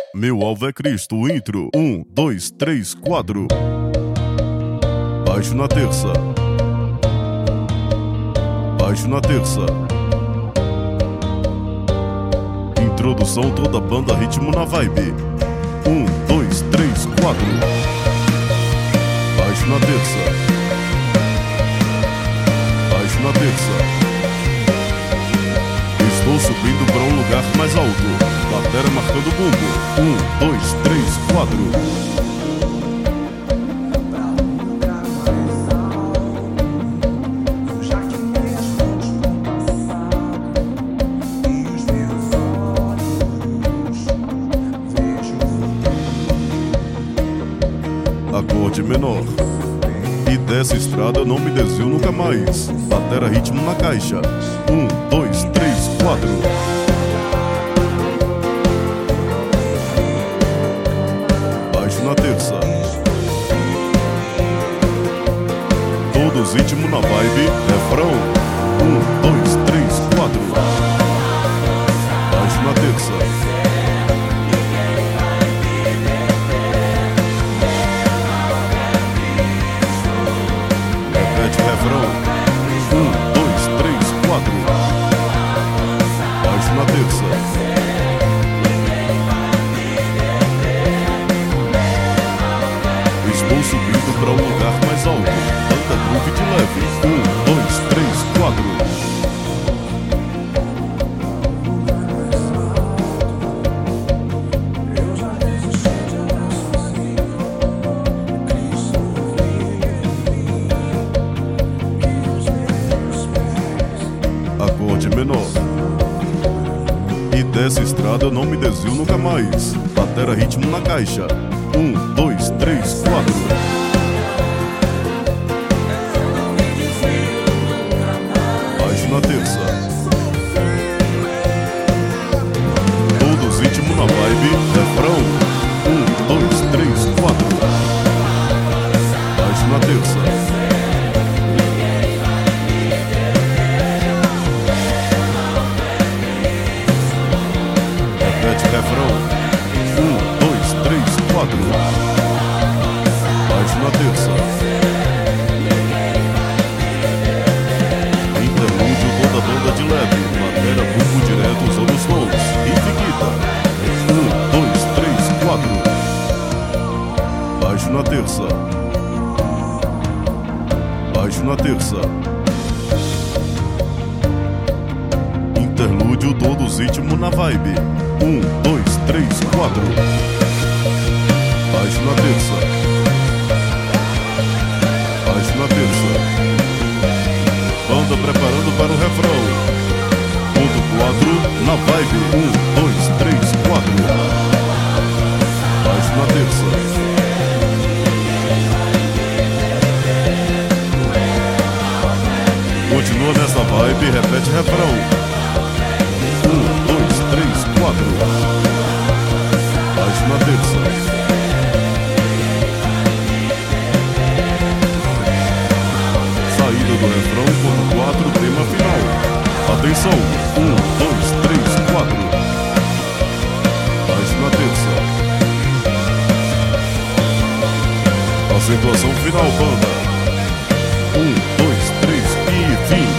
Meu alvo é Cristo, intro. 1, 2, 3, 4. Baixo na terça. Baixo na terça. Introdução, toda banda, ritmo na vibe. 1, 2, 3, 4. Baixo na terça. Baixo na terça. Estou subindo para um lugar mais alto. Batera marcando bumbo. 1, 2, 3, 4. Acorde menor. E dessa estrada eu não me desvio nunca mais. Batera ritmo na caixa. 1, 2, 3, 4. Baixo na terça. Todos ritmo na vibe. Refrão. 1, 2, 3, 4. Baixo na terça. Refrão. 1, 2, 3, 4. Baixo na terça. Estou subindo para um lugar mais alto. Banda groove de leve. 1, 2, 3, 4. Acorde menor. E dessa estrada eu não me desvio nunca mais. Batera ritmo na caixa. 1, 2, 3, 4. Baixo na terça. Todos ritmo na vibe. Refrão. 1, 2, 3, 4. Baixo na terça. Refrão. 1, 2, 3, 4. Baixo na terça. Interlúdio, toda banda de leve. Batera, bumbo direto, usando os tons. Infinita. 1, 2, 3, 4. Baixo na terça. Baixo na terça. Interlúdio, todos ritmo na vibe. 1, 2, 3, 4. Baixo na terça. Baixo na terça. Banda preparando para o refrão. Ponto 4, na vibe. 1, 2, 3, 4. Baixo na terça. Continua nessa vibe, repete refrão. 1, 2, 3, 4. Baixo na terça. Saída do refrão, ponto 4, tema final. Atenção. 1, 2, 3, 4. Baixo na terça. Acentuação final, banda. 1, 2, 3 e fim.